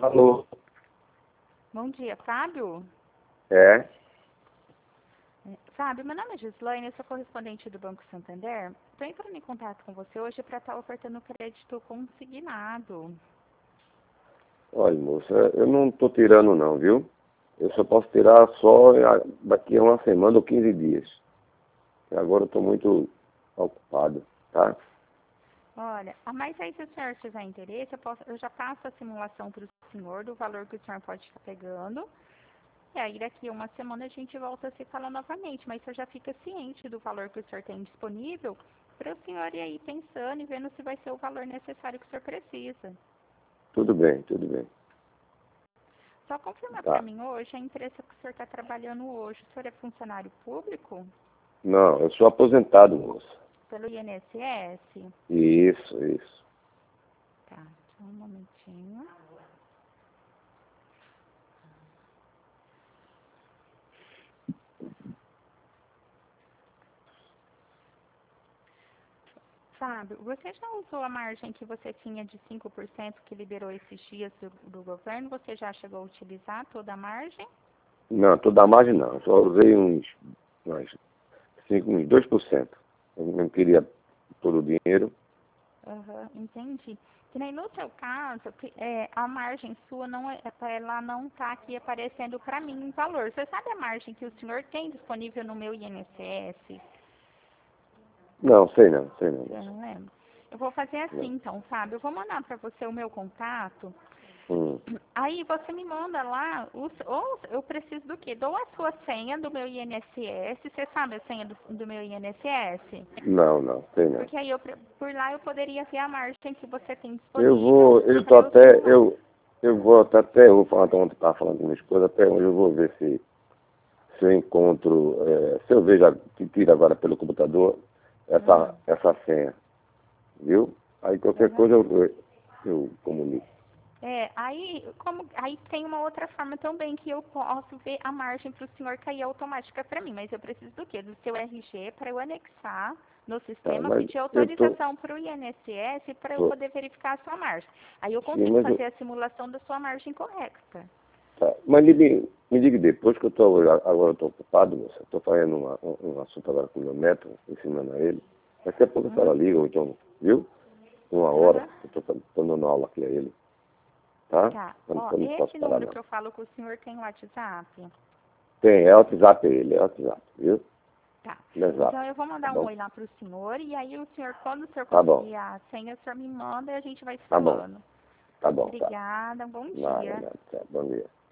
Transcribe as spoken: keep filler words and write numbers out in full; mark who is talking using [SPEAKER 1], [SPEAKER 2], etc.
[SPEAKER 1] Alô?
[SPEAKER 2] Bom dia, Fábio?
[SPEAKER 1] É?
[SPEAKER 2] Fábio, meu nome é Gislaine, eu sou correspondente do Banco Santander. Estou entrando em contato com você hoje para estar ofertando crédito consignado.
[SPEAKER 1] Olha, moça, eu não estou tirando não, viu? Eu só posso tirar só daqui a uma semana ou quinze dias. E agora eu estou muito ocupado, tá?
[SPEAKER 2] Olha, ah, mas aí se o senhor tiver interesse, eu, posso, eu já passo a simulação para o senhor do valor que o senhor pode estar pegando. E aí daqui a uma semana a gente volta a se falar novamente, mas o senhor já fica ciente do valor que o senhor tem disponível para o senhor ir aí pensando e vendo se vai ser o valor necessário que o senhor precisa.
[SPEAKER 1] Tudo bem, tudo bem.
[SPEAKER 2] Só confirma para
[SPEAKER 1] Tá.
[SPEAKER 2] mim hoje a empresa que o senhor está trabalhando hoje. O senhor é funcionário público?
[SPEAKER 1] Não, eu sou aposentado, moça.
[SPEAKER 2] Pelo I N S S?
[SPEAKER 1] Isso, isso.
[SPEAKER 2] Tá, só um momentinho. Fábio, você já usou a margem que você tinha de cinco por cento que liberou esses dias do, do governo? Você já chegou a utilizar toda a margem?
[SPEAKER 1] Não, toda a margem não. Só usei uns, uns, cinco, uns dois por cento. Eu não queria todo o dinheiro.
[SPEAKER 2] Uhum, entendi. Que nem no seu caso, que, é, a margem sua não é, ela não está aqui aparecendo para mim em valor. Você sabe a margem que o senhor tem disponível no meu I N S S?
[SPEAKER 1] Não, sei não, sei não,
[SPEAKER 2] Você
[SPEAKER 1] moça.
[SPEAKER 2] não lembra? Eu vou fazer assim,
[SPEAKER 1] Não.
[SPEAKER 2] então, Fábio. Eu vou mandar para você o meu contato.
[SPEAKER 1] Hum.
[SPEAKER 2] Aí você me manda lá, os, ou eu preciso do quê? Dou a sua senha do meu I N S S. Você sabe a senha do, do meu I N S S?
[SPEAKER 1] Não, não, sei não.
[SPEAKER 2] Porque aí eu, por lá eu poderia ver a margem que você tem
[SPEAKER 1] Eu
[SPEAKER 2] disponível
[SPEAKER 1] vou, eu tô
[SPEAKER 2] para eu
[SPEAKER 1] até,
[SPEAKER 2] simular.
[SPEAKER 1] eu, eu vou até, até eu falar ontem estava falando com minha esposa, até hoje eu vou ver se, se eu encontro, é, se eu vejo, a- que tira agora pelo computador, essa,
[SPEAKER 2] Uhum.
[SPEAKER 1] essa senha, viu? Aí qualquer
[SPEAKER 2] Uhum.
[SPEAKER 1] coisa eu, eu, eu comunico.
[SPEAKER 2] É, aí, como, aí tem uma outra forma também que eu posso ver a margem para o senhor cair automática para mim, mas eu preciso do quê? Do seu R G para eu anexar no
[SPEAKER 1] Tá,
[SPEAKER 2] sistema,
[SPEAKER 1] mas
[SPEAKER 2] pedir
[SPEAKER 1] eu tô,
[SPEAKER 2] autorização para o I N S S para eu
[SPEAKER 1] tô
[SPEAKER 2] poder verificar a sua margem. Aí eu
[SPEAKER 1] sim,
[SPEAKER 2] consigo
[SPEAKER 1] mas eu,
[SPEAKER 2] fazer a simulação da sua margem correta.
[SPEAKER 1] tá, mas me, diga- me diga depois que eu tô, agora eu tô ocupado, moça, eu tô fazendo uma, um, um assunto agora com o meu neto, ensinando a ele, daqui a pouco a senhora
[SPEAKER 2] Uhum.
[SPEAKER 1] liga, ou então, viu? Uma hora,
[SPEAKER 2] Uhum.
[SPEAKER 1] eu tô, tô dando aula aqui a ele. Tá?
[SPEAKER 2] Tá.
[SPEAKER 1] Eu não
[SPEAKER 2] Ó,
[SPEAKER 1] eu não posso
[SPEAKER 2] esse
[SPEAKER 1] parar,
[SPEAKER 2] número
[SPEAKER 1] não.
[SPEAKER 2] que eu falo com o senhor tem WhatsApp?
[SPEAKER 1] Tem, é WhatsApp ele, é WhatsApp, viu?
[SPEAKER 2] Tá.
[SPEAKER 1] Não é Zap,
[SPEAKER 2] Então eu vou
[SPEAKER 1] tá
[SPEAKER 2] mandar um
[SPEAKER 1] bom?
[SPEAKER 2] oi lá pro senhor e aí o senhor, quando o senhor
[SPEAKER 1] Tá bom,
[SPEAKER 2] conseguir a senha, o senhor me manda e a gente vai se
[SPEAKER 1] tá bom,
[SPEAKER 2] falando.
[SPEAKER 1] tá bom, tá.
[SPEAKER 2] Obrigada, um bom
[SPEAKER 1] Nada,
[SPEAKER 2] dia.
[SPEAKER 1] nada, tá. Bom dia.